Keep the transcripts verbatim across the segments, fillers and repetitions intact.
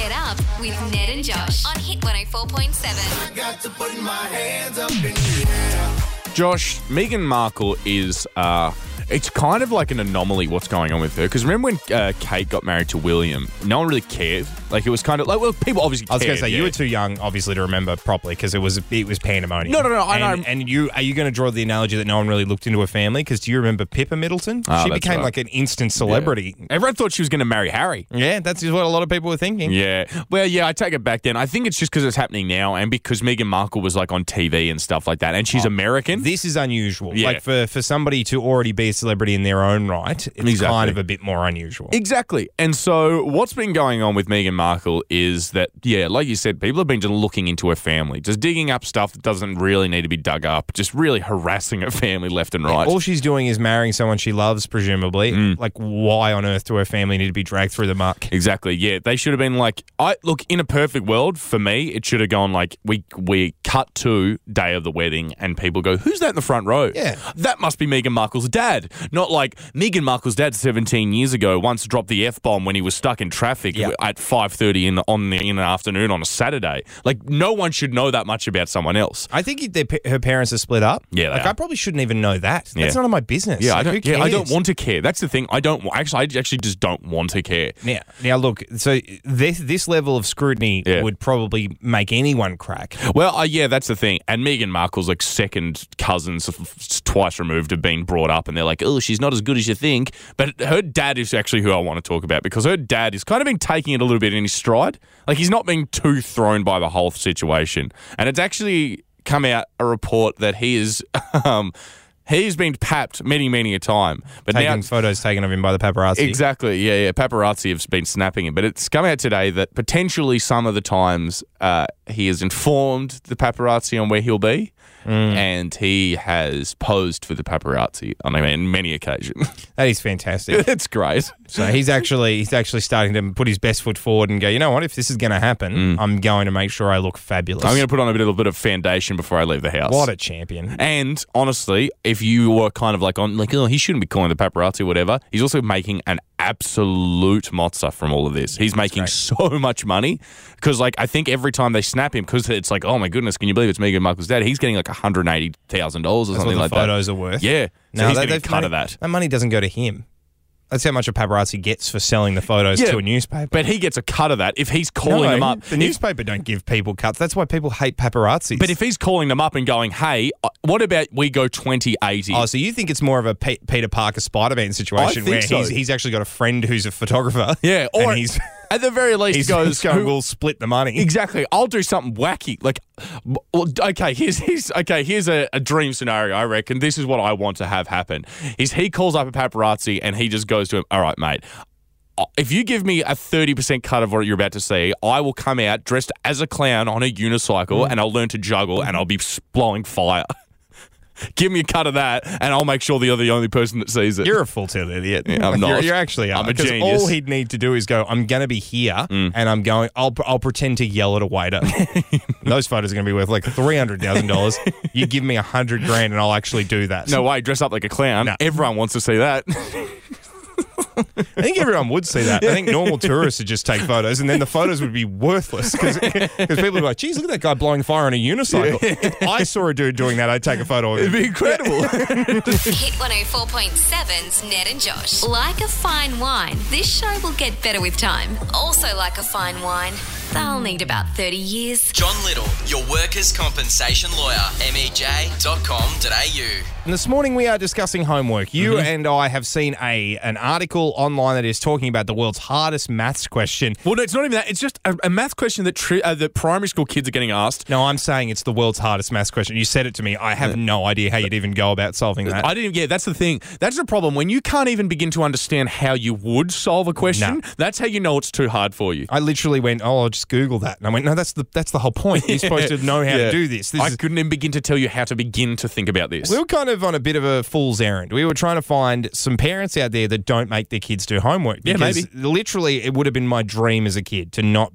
Get up with Ned and Josh on Hit one oh four point seven. I got to put my hands up in the air. Josh, Meghan Markle is, uh, it's kind of like an anomaly what's going on with her. Because remember when uh, Kate got married to William, no one really cared. Like, it was kind of like, well, people obviously cared. I was going to say, yeah. you were too young, obviously, to remember properly because it was it was pandemonium. No, no, no, I and, know. And you, are you going to draw the analogy that no one really looked into her family? Because do you remember Pippa Middleton? Oh, she that's became right. like an instant celebrity. Yeah. Everyone thought she was going to marry Harry. Yeah, that's what a lot of people were thinking. Yeah. Well, yeah, I take it back then. I think it's just because it's happening now and because Meghan Markle was like on T V and stuff like that. And she's Oh, American. This is unusual. Yeah. Like for, for somebody to already be a celebrity in their own right, it's Exactly. kind of a bit more unusual. Exactly. And so what's been going on with Meghan Markle is that, yeah, like you said, people have been just looking into her family, just digging up stuff that doesn't really need to be dug up, just really harassing her family left and right. All she's doing is marrying someone she loves, presumably. Mm. Like, why on earth do her family need to be dragged through the muck? Exactly. Yeah, they should have been like, I look, in a perfect world, for me, it should have gone like, we we cut to day of the wedding and people go, who's that in the front row? Yeah. That must be Meghan Markle's dad. Not like Meghan Markle's dad seventeen years ago once dropped the F-bomb when he was stuck in traffic Yep. at five thirty in the, on the, in the afternoon on a Saturday. Like, no one should know that much about someone else. I think their, her parents are split up. Yeah, they Like, are. I probably shouldn't even know that. That's Yeah. none of my business. Yeah, I Like, don't. who Yeah, I don't cares? want to care. That's the thing. I don't. Actually, I actually just don't want to care. Now, now look, so this, this level of scrutiny Yeah. would probably make anyone crack. Well, uh, yeah, that's the thing. And Meghan Markle's like second cousins, f- twice removed, have been brought up, and they're like, "Oh, she's not as good as you think." But her dad is actually who I want to talk about because her dad has kind of been taking it a little bit in his stride. Like, he's not being too thrown by the whole situation, and it's actually come out a report that he is. Um, He's been papped many, many a time. But Taking now, photos taken of him by the paparazzi. exactly, yeah, yeah. Paparazzi have been snapping him. But it's come out today that potentially some of the times uh, he has informed the paparazzi on where he'll be. Mm. And he has posed for the paparazzi on I mean, many occasions. That is fantastic. It's great. So he's actually he's actually starting to put his best foot forward and go, you know what, if this is going to happen, I'm going to make sure I look fabulous. I'm going to put on a little bit of foundation before I leave the house. What a champion. And honestly, if you were kind of like on, like, oh, he shouldn't be calling the paparazzi or whatever, he's also making an absolute mozza from all of this. He's making great. so much money because, like, I think every time they snap him, because it's like, oh my goodness, can you believe it's Meghan Markle's dad? He's getting like one hundred eighty thousand dollars or That's something what like the that. photos are worth. Yeah. So No, he's that- getting a they've cut made- of that. That money doesn't go to him. That's how much a paparazzi gets for selling the photos Yeah, to a newspaper. But he gets a cut of that if he's calling No, them up. The newspaper don't give people cuts. That's why people hate paparazzi. But if he's calling them up and going, hey, uh, what about we go twenty eighty? Oh, so you think it's more of a Pe- Peter Parker Spider-Man situation think where so. he's he's actually got a friend who's a photographer. Yeah, or and he's at the very least he's, goes, he's going, who- we'll split the money. Exactly. I'll do something wacky. Like, well, okay, here's, here's okay. Here's a, a dream scenario. I reckon this is what I want to have happen. Is he calls up a paparazzi and he just goes to him. All right, mate. If you give me a thirty percent cut of what you're about to see, I will come out dressed as a clown on a unicycle and I'll learn to juggle and I'll be blowing fire. Give me a cut of that and I'll make sure you're the only person that sees it. You're a full-tilt idiot. Yeah, I'm Like, not. You're, you're actually I'm a because genius. all he'd need to do is go, I'm going to be here, Mm. and I'm going, I'll I'll pretend to yell at a waiter. Those photos are going to be worth like three hundred thousand dollars. You give me a hundred grand and I'll actually do that. No way, dress up like a clown. No. Everyone wants to see that. I think everyone would see that. I think normal tourists would just take photos, and then the photos would be worthless because people would be like, geez, look at that guy blowing fire on a unicycle. If I saw a dude doing that, I'd take a photo of him. It'd be incredible. Hit one oh four point seven's Ned and Josh. Like a fine wine, this show will get better with time. Also like a fine wine, they'll need about thirty years. John Little, your workers' compensation lawyer. M E J dot com dot A U. And this morning we are discussing homework. You Mm-hmm. and I have seen a an article online that is talking about the world's hardest maths question. Well, no, it's not even that. It's just a, a math question that tri- uh, that primary school kids are getting asked. No, I'm saying it's the world's hardest maths question. You said it to me. I have no idea how you'd even go about solving that. I didn't. Yeah, that's the thing. That's the problem. When you can't even begin to understand how you would solve a question, No. that's how you know it's too hard for you. I literally went, oh, I'll just Google that. And I went, no, that's the that's the whole point. You're supposed to know how Yeah. to do this. this I is, couldn't even begin to tell you how to begin to think about this. we were kind of on a bit of a fool's errand. We were trying to find some parents out there that don't make their kids do homework. Yeah, Because maybe. literally, it would have been my dream as a kid to not be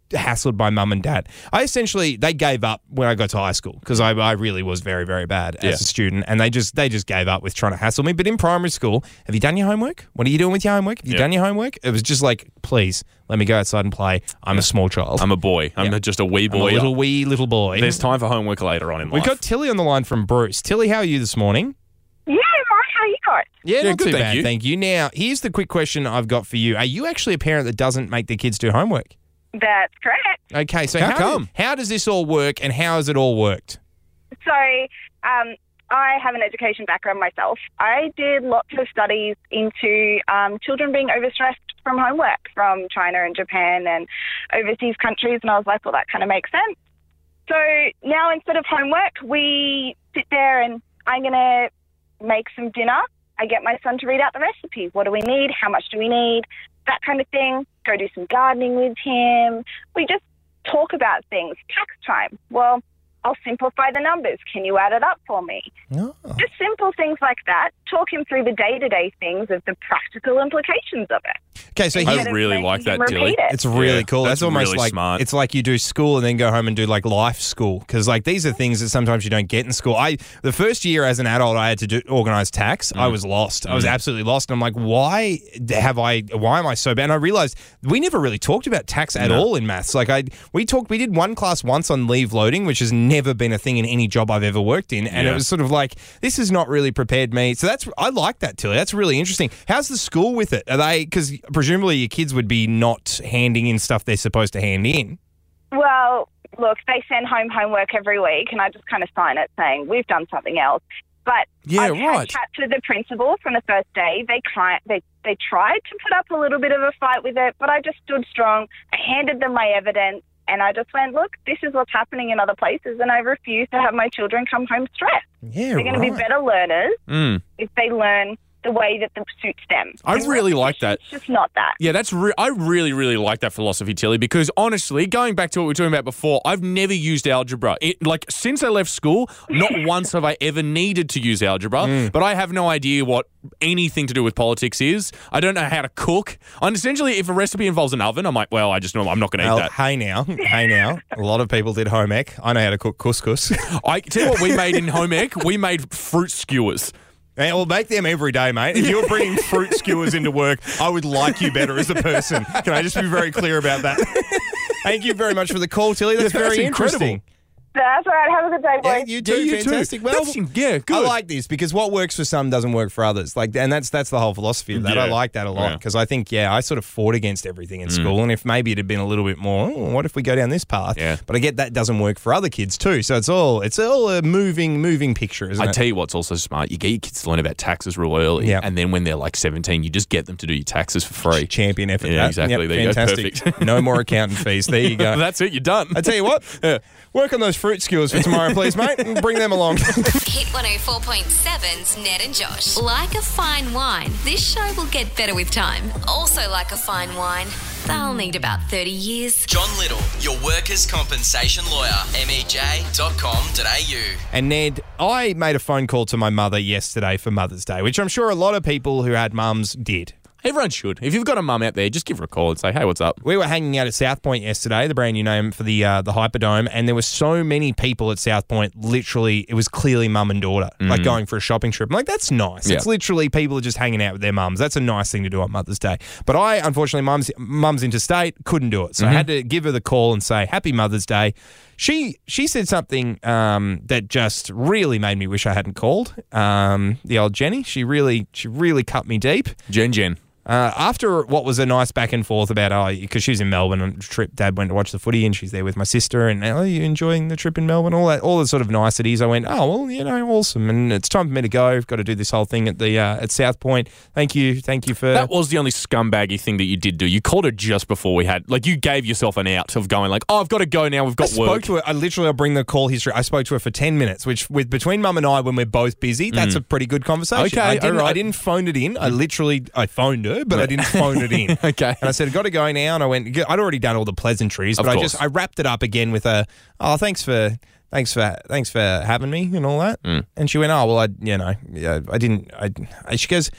hassled by mum and dad. I essentially, they gave up when I got to high school because I, I really was very, very bad as Yeah. a student, and they just they just gave up with trying to hassle me. But in primary school, have you done your homework? What are you doing with your homework? Have you Yeah. done your homework? It was just like, please, let me go outside and play. I'm a small child. I'm a boy. I'm Yeah. just a wee I'm a boy. little wee little boy. There's time for homework later on in We've life. got Tilly on the line from Bruce. Tilly, how are you this morning? Yeah, right. How you going? Yeah, Yeah, not good, too thank bad, you. thank you. Now, here's the quick question I've got for you. Are you actually a parent that doesn't make their kids do homework? That's correct. Okay, so How how, come? how does this all work, and how has it all worked? So, um, I have an education background myself. I did lots of studies into um, children being overstressed from homework from China and Japan and overseas countries, and I was like, well, that kind of makes sense. So now instead of homework, we sit there and I'm going to make some dinner. I get my son to read out the recipe. What do we need? How much do we need? That kind of thing. Go do some gardening with him. We just talk about things. Tax time. Well, I'll simplify the numbers. Can you add it up for me? Oh. Just simple things like that. Talk him through the day-to-day things of the practical implications of it. Okay, so I here's, Instead of really making like him that, Tilly. repeat it. it's really Yeah, cool. That's, that's almost really like smart. it's like you do school and then go home and do like life school, because like these are things that sometimes you don't get in school. I the first year as an adult, I had to do organize tax. Mm. I was lost. I was absolutely lost, and I'm like, why have I? Why am I so bad? And I realized we never really talked about tax at No. all in maths. Like I, we talked, we did one class once on leave loading, which has never been a thing in any job I've ever worked in, and Yeah. it was sort of like this has not really prepared me. So that's I like that, Tilly. That's really interesting. How's the school with it? Are they because presumably your kids would be not handing in stuff they're supposed to hand in. Well, look, they send home homework every week, and I just kind of sign it saying we've done something else. But Yeah, I've right. had chats with the principal from the first day. They, ki- they they tried to put up a little bit of a fight with it, but I just stood strong. I handed them my evidence, and I just went, look, this is what's happening in other places, and I refuse to have my children come home stressed. Yeah, They're going to be right. better learners Mm. if they learn the way that the suits them. I And really like that. It's just not that. Yeah, that's re- I really, really like that philosophy, Tilly, because honestly, going back to what we were talking about before, I've never used algebra. It, like, since I left school, not once have I ever needed to use algebra, but I have no idea what anything to do with politics is. I don't know how to cook. And essentially, if a recipe involves an oven, I'm like, well, I just know I'm not going to eat Well, that. hey now, hey now. A lot of people did home ec. I know how to cook couscous. I tell you what we made in home ec, we made fruit skewers. Hey, we'll make them every day, mate. If you're bringing fruit skewers into work, I would like you better as a person. Can I just be very clear about that? Thank you very much for the call, Tilly. That's Yeah, that's very incredible. interesting. That's all right. Have a good day, boys. Yeah, you too. Yeah, you too. Fantastic. Well, That's- yeah, good. I like this because what works for some doesn't work for others. Like, and that's that's the whole philosophy of that. Yeah. I like that a lot Yeah. because I think, yeah, I sort of fought against everything in school, and if maybe it had been a little bit more, oh, what if we go down this path? Yeah. But I get that doesn't work for other kids too. So it's all it's all a moving moving picture, isn't I it? tell you what's also smart. You get your kids to learn about taxes real early, Yeah. and then when they're like seventeen, you just get them to do your taxes for free. Champion effort. Yeah, that. exactly. Yep, There you go. fantastic. Perfect. No more accountant fees. There you go. That's it. You're done. I tell you what, Yeah. work on those fruit skewers for tomorrow, please, mate, and bring them along. Hit one oh four point seven's Ned and Josh. Like a fine wine, this show will get better with time. Also, like a fine wine, they'll need about thirty years. John Little, your workers' compensation lawyer. M E J dot com dot A U. And Ned, I made a phone call to my mother yesterday for Mother's Day, which I'm sure a lot of people who had mums did. Everyone should. If you've got a mum out there, just give her a call and say, hey, what's up? We were hanging out at South Point yesterday, the brand new name for the uh, the Hyperdome, and there were so many people at South Point. Literally, it was clearly mum and daughter, like going for a shopping trip. I'm like, that's nice. Yeah. It's literally people are just hanging out with their mums. That's a nice thing to do on Mother's Day. But I, unfortunately, mum's mum's interstate, couldn't do it, so I had to give her the call and say, Happy Mother's Day. She she said something um, that just really made me wish I hadn't called. Um, the old Jenny, she really she really cut me deep. Jen Jen. Uh, after what was a nice back and forth about, oh, because she was in Melbourne on a trip, Dad went to watch the footy and she's there with my sister and, oh, are you enjoying the trip in Melbourne? All that, all the sort of niceties. I went, oh, well, you know, awesome. And it's time for me to go. I've got to do this whole thing at the uh, at South Point. Thank you. Thank you for... That was the only scumbaggy thing that you did do. You called her just before we had, like, you gave yourself an out of going like, oh, I've got to go now. We've I got spoke work. to her. I literally, I'll bring the call history. I spoke to her for ten minutes, which with between Mum and I, when we're both busy, that's a pretty good conversation. Okay, I didn't, all right. I didn't phone it in. I literally, I phoned her, but I didn't phone it in. Okay. And I said, I've got to go now. And I went, I'd already done all the pleasantries, Of but I course. just, I wrapped it up again with a, oh, thanks for, thanks for, thanks for having me and all that. Mm. And she went, oh, well, I, you know, yeah, I didn't, I, I she goes,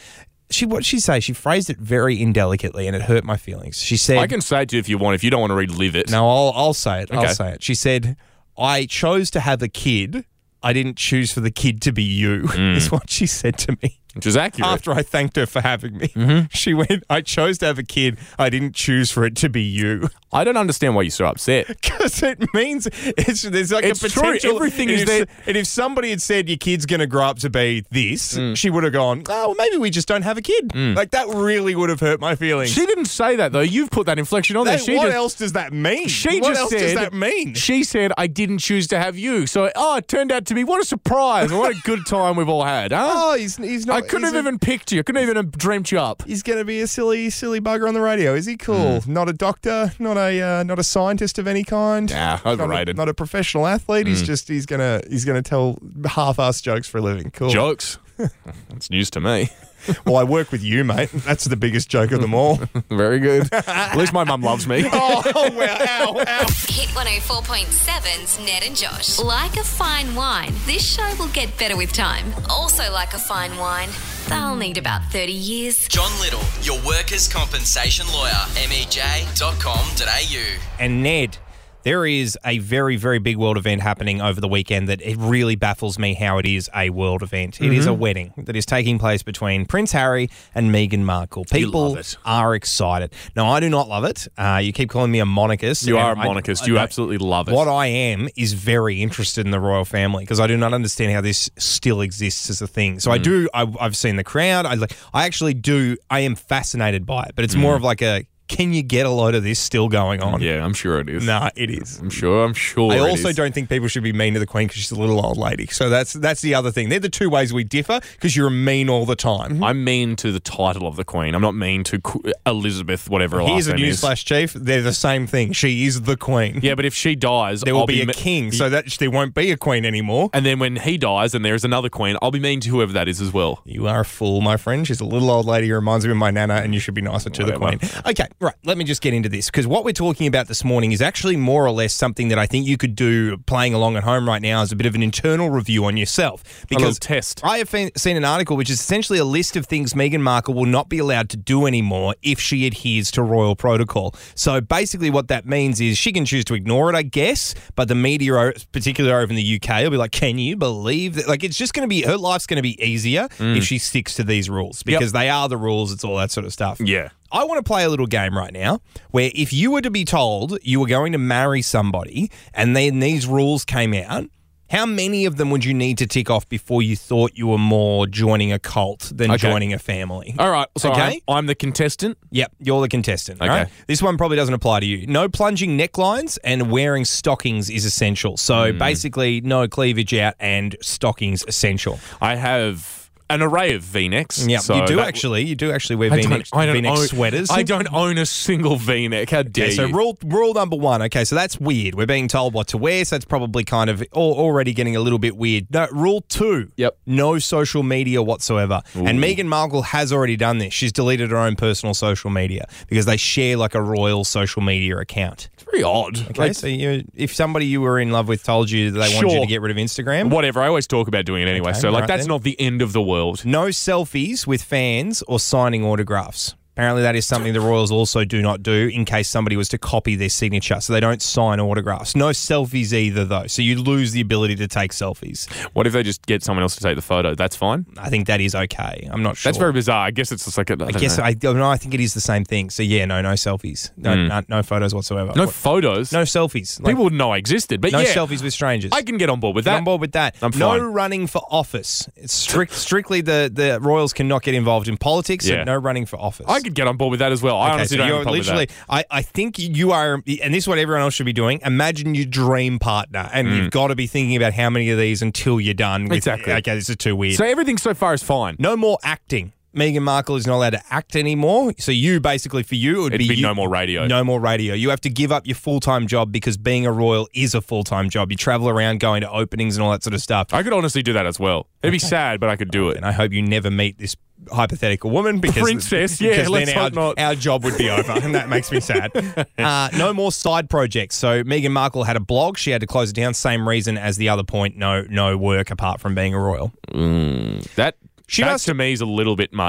she what did she say? She phrased it very indelicately, and it hurt my feelings. She said, I can say it to you if you want. If you don't want to relive it. "No, I'll I'll say it. Okay. I'll say it." She said, "I chose to have a kid. I didn't choose for the kid to be you." Mm. Is what she said to me. Which is accurate. After I thanked her for having me, Mm-hmm. she went, "I chose to have a kid. I didn't choose for it to be you." I don't understand why you're so upset. Because it means it's, there's like It's a true. potential. Everything and is if, there. And if somebody had said your kid's going to grow up to be this, Mm. she would have gone, "Oh, well, maybe we just don't have a kid." Like that really would have hurt my feelings. She didn't say that, though. You've put that inflection on there. That- She what just, else does that mean? She what just else said, does that mean? She said, I didn't choose to have you. So, oh, it turned out to be, what a surprise. What a good time we've all had, huh? Oh, he's he's not. I couldn't he's have a- even picked you. I couldn't even have dreamt you up. He's going to be a silly, silly bugger on the radio. Is he cool? Not a doctor, not a uh, not a scientist of any kind. Nah, overrated. Not a, not a professional athlete. He's just he's gonna he's gonna tell half-assed jokes for a living. Cool. Jokes. That's news to me. Well, I work with you, mate. That's the biggest joke of them all. Very good. At least my mum loves me. Oh, wow. Ow, ow. Hit one oh four point seven's Ned and Josh. Like a fine wine, this show will get better with time. Also, like a fine wine, they'll need about thirty years. John Little, your workers' compensation lawyer. M E J dot com dot A U. And Ned, there is a very, very big world event happening over the weekend that it really baffles me how it is a world event. It is a wedding that is taking place between Prince Harry and Meghan Markle. People love it. are excited. No, I do not love it. Uh, you keep calling me a monarchist. You and are a I- monarchist. I- You I- absolutely love it. What I am is very interested in the royal family because I do not understand how this still exists as a thing. So I do. I, I've seen the crowd. I like. I actually do. I am fascinated by it, but it's more of like a. Can you get a load of this still going on? Yeah, I'm sure it is. Nah, it is. I'm sure. I'm sure. I it also is. don't think people should be mean to the Queen because she's a little old lady. So that's that's the other thing. They're the two ways we differ because you're mean all the time. I'm mean to the title of the Queen. I'm not mean to Qu- Elizabeth, whatever her Here's last a name is. newsflash, Chief. They're the same thing. She is the Queen. Yeah, but if she dies, There will I'll be, a me- king, so that there won't be a Queen anymore. And then when he dies and there's another Queen, I'll be mean to whoever that is as well. You are a fool, my friend. She's a little old lady who reminds me of my nana, and you should be nicer to Whatever. the Queen. Okay, right. Let me just get into this because what we're talking about this morning is actually more or less something that I think you could do playing along at home right now as a bit of an internal review on yourself. little Because test. I have fe- seen an article which is essentially a list of things Meghan Markle will not be allowed to do anymore if she adheres to royal protocol. So basically what that means is she can choose to ignore it, I guess, but the media, o- particularly over in the U K, will be like, can you believe that? Like, it's just going to be, her life's going to be easier if she sticks to these rules because they are the rules. It's all that sort of stuff. Yeah. I want to play a little game right now where if you were to be told you were going to marry somebody and then these rules came out, how many of them would you need to tick off before you thought you were more joining a cult than Okay. joining a family? All right. So Okay. I'm, I'm the contestant. Yep, you're the contestant. Okay. Right? This one probably doesn't apply to you. No plunging necklines and wearing stockings is essential. So Hmm. basically, no cleavage out and stockings essential. I have an array of V-necks. Yeah, so you do that- actually. You do actually wear I V-neck, don't, I don't V-neck own, sweaters. I don't own a single V-neck. How dare Okay, so you? rule rule number one. Okay, so that's weird. We're being told what to wear, so that's probably kind of al- already getting a little bit weird. No, rule two. Yep. No social media whatsoever. And Meghan Markle has already done this. She's deleted her own personal social media because they share like a royal social media account. It's very odd. Okay, Like, so you, if somebody you were in love with told you that they wanted you Sure. to get rid of Instagram, whatever. I always talk about doing it anyway. Okay, so like right that's then. not the end of the world. no selfies with fans or signing autographs. Apparently that is something the Royals also do not do in case somebody was to copy their signature. So they don't sign autographs. No selfies either, though. So you lose the ability to take selfies. What if they just get someone else to take the photo? That's fine. I think that is okay. I'm not sure. That's very bizarre. I guess it's just like a, I, I don't guess know. I, no, I think it is the same thing. So yeah, no, no selfies. No, no, no photos whatsoever. no What- photos. no selfies. Like, People wouldn't know I existed. But no yeah, selfies with strangers. I can get on board with Get that. on board with that. I'm no fine. running for office. It's strict, strictly the, the Royals cannot get involved in politics. Yeah. So no running for office. I could get on board with that as well. I Okay, honestly so don't have you're a problem literally, with that. I, I think you are, and this is what everyone else should be doing. Imagine your dream partner, and you've got to be thinking about how many of these until you're done. With, Mm. Exactly. Okay, this is too weird. So everything so far is fine. no more acting. Meghan Markle is not allowed to act anymore. So you basically, for you, it would It'd be you- no more radio. No more radio. You have to give up your full-time job because being a royal is a full-time job. You travel around going to openings and all that sort of stuff. I could honestly do that as well. It'd be sad, but I could do it. And I hope you never meet this hypothetical woman because Princess, yeah, because let's then our, hope not. our job would be over, and that makes me sad. Uh, no more side projects. So Meghan Markle had a blog; she had to close it down. Same reason as the other point. No, no work apart from being a royal. That She that does- to me is a little bit much.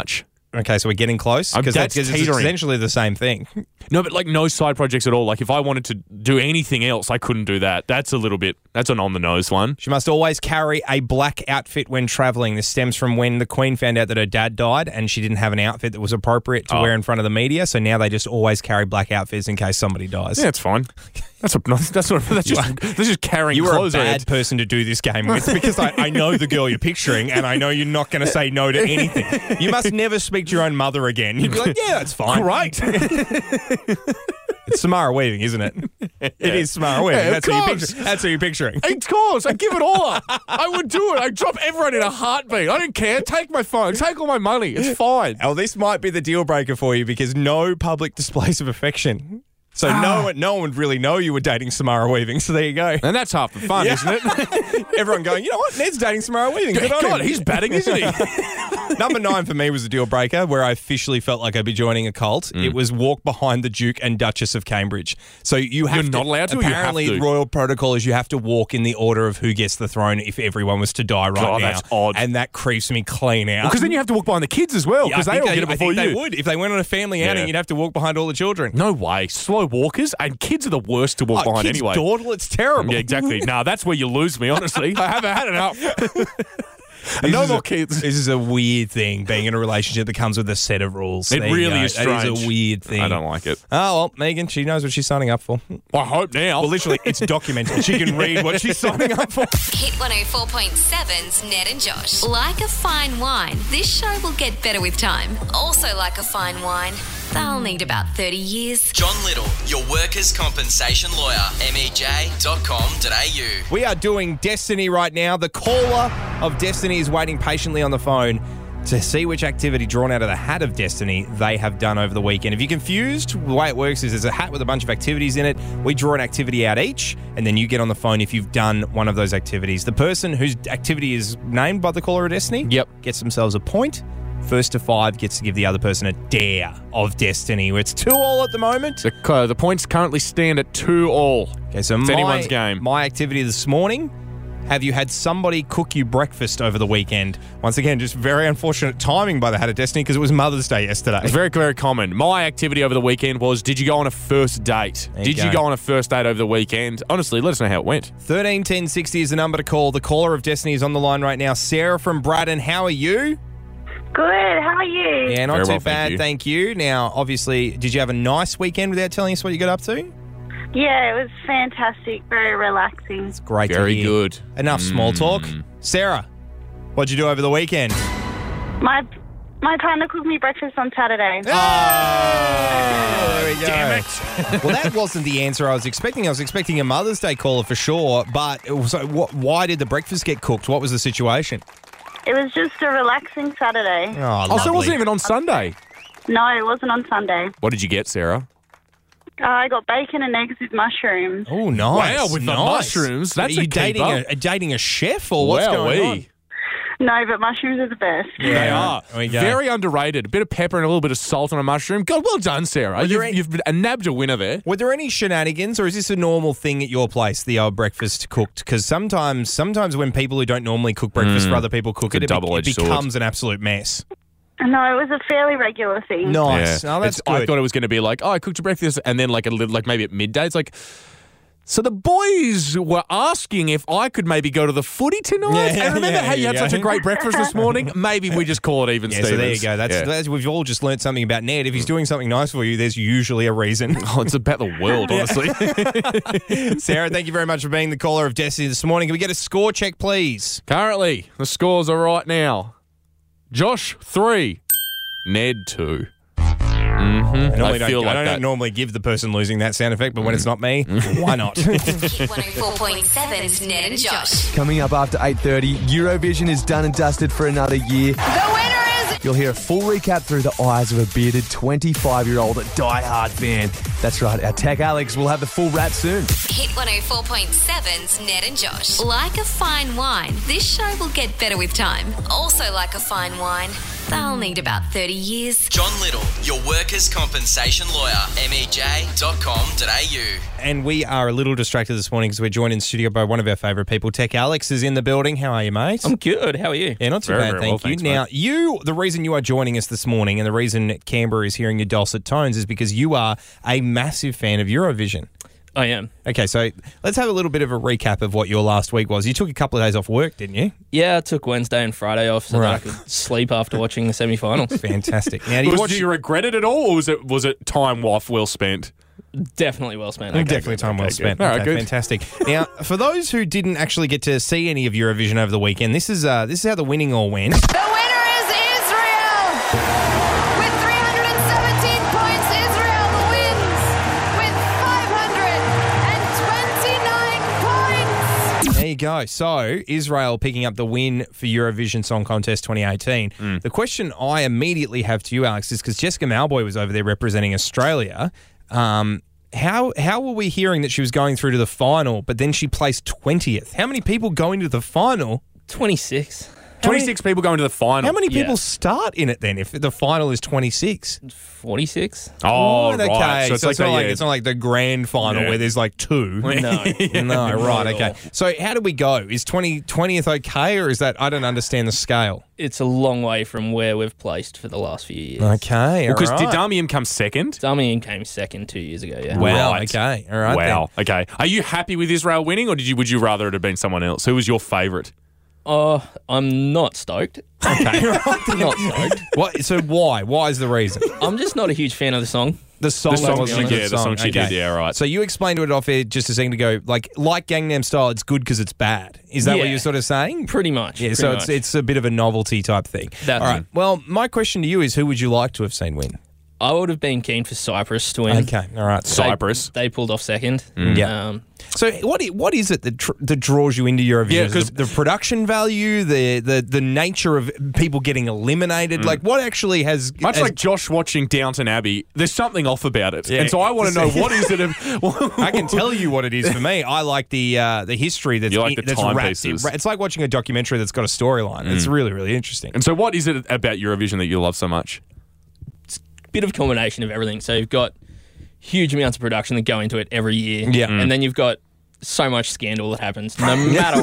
Okay, so we're getting close Um, because that's that's it's teetering. essentially the same thing. No, but like no side projects at all. Like if I wanted to do anything else, I couldn't do that. That's a little bit, that's an on the nose one. She must always carry a black outfit when travelling. This stems from when the Queen found out that her dad died and she didn't have an outfit that was appropriate to Oh. wear in front of the media. So now they just always carry black outfits in case somebody dies. Yeah, it's fine. That's a, that's not, that's just, that's just carrying You were a clothes around. bad person to do this game with because I, I know the girl you're picturing and I know you're not going to say no to anything. You must never speak to your own mother again. You'd be like, yeah, that's fine. Great. It's Samara Weaving, isn't it? It is Samara Weaving. Yeah, of that's, who you're course. picturing. That's who you're picturing. Of course, I give it all up. I would do it. I'd drop everyone in a heartbeat. I don't care. Take my phone. Take all my money. It's fine. Oh, this might be the deal breaker for you because no public displays of affection. So no one, no one would really know you were dating Samara Weaving. So there you go. And that's half the fun, Yeah. isn't it? Everyone going, you know what? Ned's dating Samara Weaving. Good on God, him. he's batting, isn't he? Number nine for me was the deal breaker where I officially felt like I'd be joining a cult. Mm. It was walk behind the Duke and Duchess of Cambridge. So you have You're to, not allowed to or you have Apparently, to? royal protocol is you have to walk in the order of who gets the throne if everyone was to die right God, now. that's odd. And that creeps me clean out. Because then you have to walk behind the kids as well, Yeah, I because they think all get it I before think you. they would. If they went on a family outing, Yeah. you'd have to walk behind all the children. No way. Slow walkers and kids are the worst to walk Oh, behind kids anyway. dawdle, it's terrible. Yeah, exactly. Nah, that's where you lose me, honestly. I haven't had enough. This no is more a- kids. This is a weird thing, being in a relationship that comes with a set of rules. It There you really go. is That is strange. a weird thing. I don't like it. Oh, well, Megan, she knows what she's signing up for. I hope now. Well, literally, it's documented. She can read what she's signing up for. Hit one oh four point seven's Ned and Josh. Like a fine wine, this show will get better with time. Also, like a fine wine, they'll need about thirty years. John Little, your workers' compensation lawyer. M E J dot com dot A U. We are doing Destiny right now. The caller of Destiny is waiting patiently on the phone to see which activity drawn out of the hat of Destiny they have done over the weekend. If you're confused, the way it works is there's a hat with a bunch of activities in it. We draw an activity out each, and then you get on the phone if you've done one of those activities. The person whose activity is named by the caller of Destiny Yep. gets themselves a point. First to five gets to give the other person a dare of Destiny. It's two all at the moment. The, uh, the points currently stand at two all. Okay, so It's my, anyone's game. My activity this morning. Have you had somebody cook you breakfast over the weekend? Once again, just very unfortunate timing by the Hat of Destiny because it was Mother's Day yesterday. It's very, very common. My activity over the weekend was, did you go on a first date? There you Did you go. go on a first date over the weekend? Honestly, let us know how it went. thirteen ten sixty is the number to call. The caller of Destiny is on the line right now. Sarah from Braddon, how are you? Good. How are you? Yeah, not Very too well, thank bad, you. thank you. Now, obviously, did you have a nice weekend without telling us what you got up to? Yeah, it was fantastic. Very relaxing. Great to Very hear. good. Enough small talk. Sarah, what'd you do over the weekend? My my partner cooked me breakfast on Saturday. Oh, there we go. Damn it. Well, that wasn't the answer I was expecting. I was expecting a Mother's Day caller for sure, but so what, why did the breakfast get cooked? What was the situation? It was just a relaxing Saturday. Oh, Oh, so it lovely. wasn't even on Sunday. No, it wasn't on Sunday. What did you get, Sarah? Uh, I got bacon and eggs with mushrooms. Oh, nice. Wow, with the nice. mushrooms. That's Are a you dating keeper. a, a dating a chef or what's going Wowee. on? No, but mushrooms are the best. They Yeah, are. there we go. Very underrated. A bit of pepper and a little bit of salt on a mushroom. God, well done, Sarah. there You've, any- you've nabbed a winner there. Were there any shenanigans, or is this a normal thing at your place, the old breakfast cooked? Because sometimes, sometimes when people who don't normally cook breakfast for other people cook Mm. It's a it, it, be- it double-edged sword. becomes an absolute mess. No, it was a fairly regular thing. Nice. Yeah. Oh, that's It's- I good. thought it was going to be like, oh, I cooked you breakfast, and then like a little, like maybe at midday, it's like. So the boys were asking if I could maybe go to the footy tonight. Yeah, and remember yeah, how you had yeah. such a great breakfast this morning? Maybe we just call it even Yeah, Stevens. so there you go. That's, Yeah. that's we've all just learned something about Ned. If he's doing something nice for you, there's usually a reason. Oh, it's about the world, honestly. Sarah, thank you very much for being the caller of Destiny this morning. Can we get a score check, please? Currently, the scores are right now. Josh, three. Ned, two. Mm-hmm. I, normally I feel don't, like I don't that. normally give the person losing that sound effect, but when it's not me, why not? Hit one oh four point seven's Ned and Josh. Coming up after eight thirty, Eurovision is done and dusted for another year. The winner is... You'll hear a full recap through the eyes of a bearded twenty-five-year-old diehard fan. That's right, our tech Alex will have the full wrap soon. Hit one oh four point seven's Ned and Josh. Like a fine wine, this show will get better with time. Also, like a fine wine, They'll need about thirty years. John Little, your workers' compensation lawyer. M E J dot com dot A U. And we are a little distracted this morning because we're joined in studio by one of our favourite people. Tech Alex is in the building. How are you, mate? I'm good. How are you? Yeah, not too Very, bad, very thank well, you. thanks, Now, mate. you, the reason you are joining us this morning and the reason Canberra is hearing your dulcet tones is because you are a massive fan of Eurovision. I am. Okay, so let's have a little bit of a recap of what your last week was. You took a couple of days off work, didn't you? Yeah, I took Wednesday and Friday off so Right. that I could sleep after watching the semi-finals. Fantastic. Now, do you Was, watch? do you regret it at all, or was it was it time off well spent? Definitely well spent. Oh, Okay, Definitely good. time well Okay, spent. good. All right, Okay, good. fantastic. Now, for those who didn't actually get to see any of Eurovision over the weekend, this is uh, this is how the winning all went. The winner is Israel! With three hundred seventeen points, Israel wins with five hundred twenty-nine points. There you go. So, Israel picking up the win for Eurovision Song Contest twenty eighteen. Mm. The question I immediately have to you, Alex, is because Jessica Malboy was over there representing Australia. Um, how how were we hearing that she was going through to the final, but then she placed twentieth? How many people go into the final? twenty-six. twenty-six people going to the final. How many people Yeah. start in it then if the final is twenty-six? forty-six? Oh, okay. right. So, it's it's, like, not a- like yeah. it's not like the grand final Yeah. where there's like two. No. No, right, at okay. all. So how do we go? Is twenty, twentieth okay, or is that, I don't understand the scale. It's a long way from where we've placed for the last few years. Okay, all Because right. did Damian come second? Damian came second two years ago, yeah. Wow, Right. okay, all right. Wow. Okay. Are you happy with Israel winning, or did you would you rather it had been someone else? Who was your favourite? Oh, I'm not stoked. Okay. not stoked. What, so why? Why is the reason? I'm just not a huge fan of the song. The song, The song wasn't she- a good yeah, the song she did, Okay. yeah, right. So you explained to it off air just a second ago, like like Gangnam Style, it's good because it's bad. Is that what Yeah. you're sort of saying? Pretty much. Yeah, pretty so much. it's it's a bit of a novelty type thing. That's All right. it. Well, my question to you is, who would you like to have seen win? I would have been keen for Cyprus to win. Okay, all right. They- So, Cyprus. They pulled off second. Yeah. Um, so what i- what is it that tr- that draws you into Eurovision? Yeah, Is it 'cause- the, the production value, the, the the nature of people getting eliminated. Like what actually has Much has- like Josh watching Downton Abbey, there's something off about it. Yeah. And so I want to know what is it. Of, I can tell you what it is for me. I like the uh, the history that's You like in- the that's wrapped in- timepieces. It's like watching a documentary that's got a storyline. It's really really interesting. And so what is it about Eurovision that you love so much? bit of a combination of everything. So you've got huge amounts of production that go into it every year. Yeah. Mm. And then you've got so much scandal that happens, no matter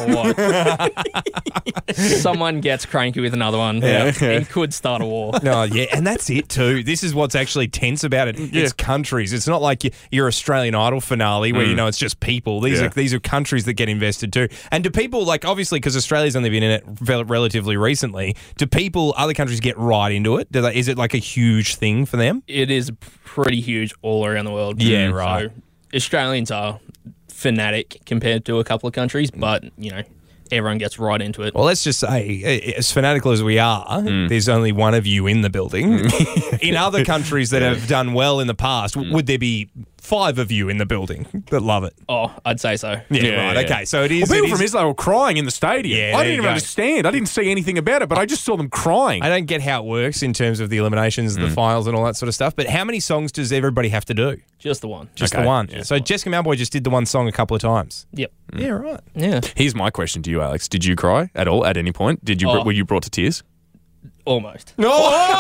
what. Someone gets cranky with another one. Yeah. It could start a war. No, yeah, and that's it too. This is what's actually tense about it. It's countries. It's not like y- your Australian Idol finale where you know it's just people. These Yeah. are these are countries that get invested too. And do people like obviously because Australia's only been in it rel- relatively recently? Do people other countries get right into it? Do they, is it like a huge thing for them? It is pretty huge all around the world. Yeah, right. So Australians are fanatic compared to a couple of countries, but, you know, everyone gets right into it. Well, let's just say, eh, as fanatical as we are, there's only one of you in the building. In other countries that have done well in the past, w- would there be five of you in the building that love it? Oh, I'd say so. Yeah, Yeah, right. yeah. Okay, so it is. Well, people it is- from Israel were crying in the stadium. Yeah, I there didn't you even go. understand. I didn't see anything about it, but I just saw them crying. I don't get how it works in terms of the eliminations, the finals, and all that sort of stuff. But how many songs does everybody have to do? Just the one. Just Okay. the one. Yeah. So Jessica Malboy just did the one song a couple of times. Yep. Yeah, right. Yeah. Here's my question to you, Alex. Did you cry at all at any point? Did you Oh. were you brought to tears? Almost. No,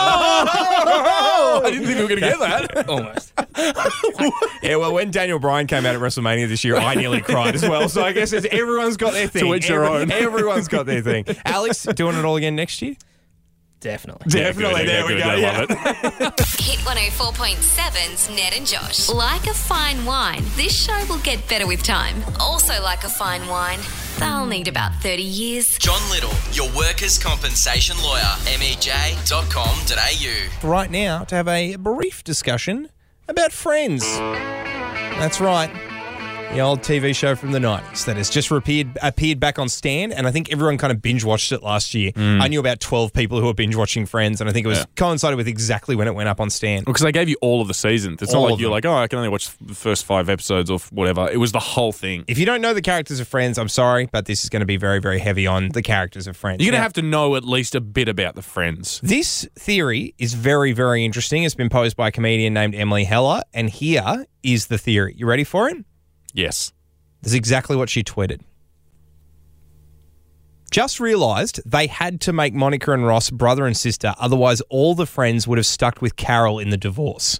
I didn't think we were going to get that. Almost. yeah. Well, when Daniel Bryan came out at WrestleMania this year, I nearly cried as well. So I guess it's, everyone's got their thing. To each their Every- own. Everyone's got their thing. Alex, doing it all again next year? Definitely. Definitely. good, There yeah, we good, go. I Yeah. love it. Hit one oh four point seven's Ned and Josh. Like a fine wine, this show will get better with time. Also, like a fine wine, they'll need about thirty years. John Little, your workers' compensation lawyer. M E J dot com dot A U. Right now to have a brief discussion about Friends. That's right. The old T V show from the nineties that has just appeared, appeared back on Stan, and I think everyone kind of binge-watched it last year. I knew about twelve people who were binge-watching Friends, and I think it was Yeah. coincided with exactly when it went up on Stan. Because they gave you all of the seasons. It's All not of like you're them. like, oh, I can only watch the first five episodes or whatever. It was the whole thing. If you don't know the characters of Friends, I'm sorry, but this is going to be very, very heavy on the characters of Friends. You're going to Now, have to know at least a bit about the Friends. This theory is very, very interesting. It's been posed by a comedian named Emily Heller, and here is the theory. You ready for it? Yes. This is exactly what she tweeted. just realised they had to make Monica and Ross brother and sister, otherwise all the friends would have stuck with Carol in the divorce.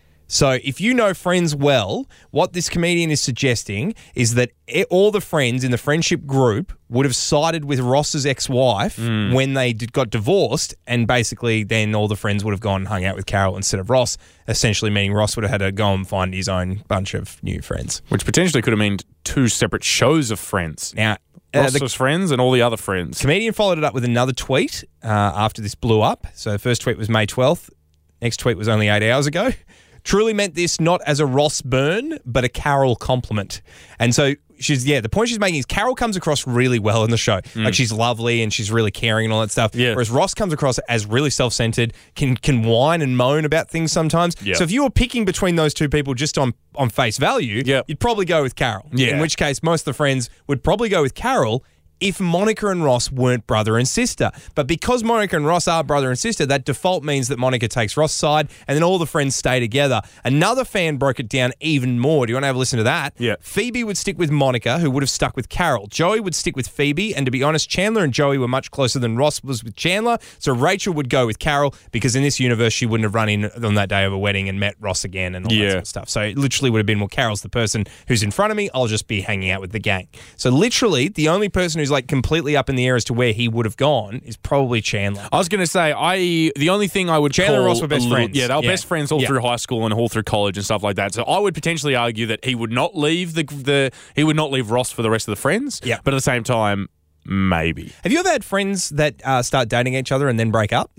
So if you know Friends well, what this comedian is suggesting is that it, all the friends in the friendship group would have sided with Ross's ex-wife Mm. when they did, got divorced, and basically then all the friends would have gone and hung out with Carol instead of Ross, essentially meaning Ross would have had to go and find his own bunch of new friends. Which potentially could have meant two separate shows of Friends. Now, uh, Ross's the friends and all the other friends. comedian followed it up with another tweet uh, after this blew up. So the first tweet was May twelfth. Next tweet was only eight hours ago. Truly meant this not as a Ross burn, but a Carol compliment. And so she's, yeah, the point she's making is Carol comes across really well in the show. Like she's lovely and she's really caring and all that stuff. Yeah. Whereas Ross comes across as really self-centered, can can whine and moan about things sometimes. Yeah. So if you were picking between those two people just on, on face value, Yeah. you'd probably go with Carol. Yeah. In which case, most of the friends would probably go with Carol if Monica and Ross weren't brother and sister. But because Monica and Ross are brother and sister, that default means that Monica takes Ross' side and then all the friends stay together. Another fan broke it down even more. Do you want to have a listen to that? Yeah. Phoebe would stick with Monica, who would have stuck with Carol. Joey would stick with Phoebe, and to be honest, Chandler and Joey were much closer than Ross was with Chandler, so Rachel would go with Carol because in this universe, she wouldn't have run in on that day of a wedding and met Ross again and all Yeah. that sort of stuff. So it literally would have been, well, Carol's the person who's in front of me. I'll just be hanging out with the gang. So literally, the only person who's like completely up in the air as to where he would have gone is probably Chandler. I was going to say, I the only thing I would Chandler call and Ross were best a little- friends. Yeah, they were Yeah. best friends all Yeah. through high school and all through college and stuff like that. So I would potentially argue that he would not leave the the he would not leave Ross for the rest of the friends. Yeah. But at the same time, maybe. Have you ever had friends that uh, start dating each other and then break up?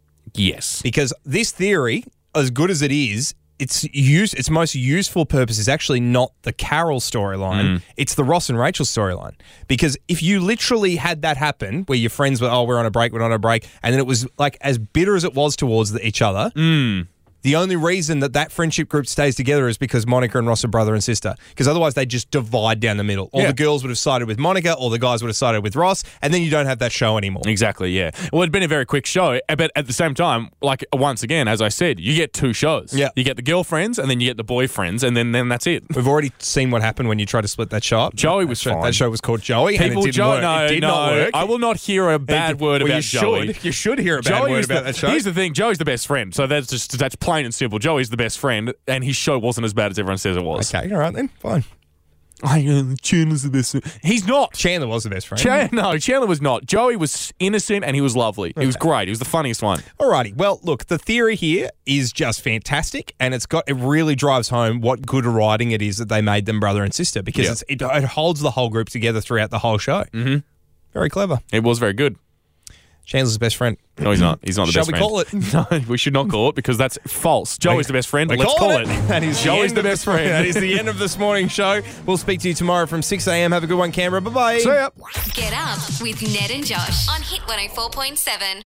Yes. Because this theory, as good as it is, its use its most useful purpose is actually not the Carol storyline, it's the Ross and Rachel storyline. Because if you literally had that happen, where your friends were, oh, we're on a break, we're on a break, and then it was like as bitter as it was towards the, each other, the only reason that that friendship group stays together is because Monica and Ross are brother and sister. Because otherwise they just divide down the middle. All Yeah. the girls would have sided with Monica, all the guys would have sided with Ross, and then you don't have that show anymore. Exactly, yeah. Well, it'd been a very quick show, but at the same time, like once again, as I said, you get two shows. Yeah. You get the girlfriends and then you get the boyfriends and then, then that's it. We've already seen what happened when you tried to split that show up. Joey was that show, fine. That show was called Joey. and People, it didn't Joe, work. no, it did no. not work. I will not hear a bad It- word well, about you Joey. Should. You should hear a bad Joey word was about the, that show. Here's the thing: Joey's the best friend, so that's just that's plain and simple. Joey's the best friend, and his show wasn't as bad as everyone says it was. Okay, all right then, fine. I uh, Chandler's the best. He's not. Chandler was the best friend. Chan- no, Chandler was not. Joey was innocent and he was lovely. He was great. He was the funniest one. Alrighty. Well, look, the theory here is just fantastic, and it's got it really drives home what good writing it is that they made them brother and sister because Yeah. it's, it, it holds the whole group together throughout the whole show. Mm-hmm. Very clever. It was very good. Chandler's the best friend. No, he's not. He's not the Shall best we friend. call it? No, we should not call it because that's false. Joey's the best friend. We're Let's call calling it. That is Joey's end the of best this- friend. That is the end of this morning's show. We'll speak to you tomorrow from six a.m. Have a good one, Canberra. Bye-bye. See ya. Get up with Ned and Josh on Hit one oh four point seven.